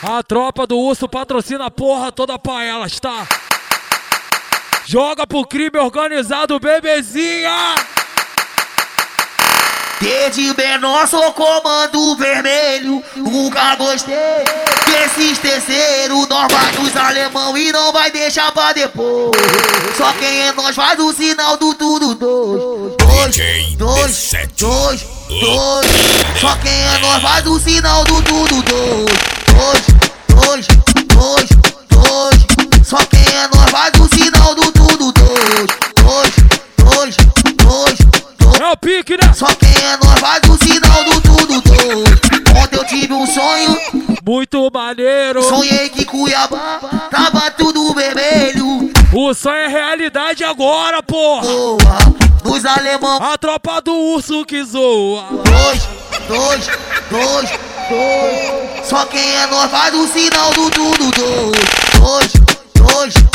A tropa do urso patrocina a porra toda pra elas, tá? Joga pro crime organizado, bebezinha! Desde menor sou comando vermelho, nunca gostei desses terceiros. Nós vai dos alemão e não vai deixar pra depois. Só quem é nós faz o sinal do tudo dois. Dois. Só quem é nós faz o sinal do tudo dois. Só quem é nós faz o sinal do tudo dois. É o pique, né? Só quem é nós faz o sinal do tudo dois. Ontem eu tive um sonho muito maneiro. Sonhei que Cuiabá tava tudo vermelho. O sonho é realidade agora, porra. Boa, dos alemão. A tropa do urso que zoa. Dois. Só quem é nós faz o sinal do tudo dois.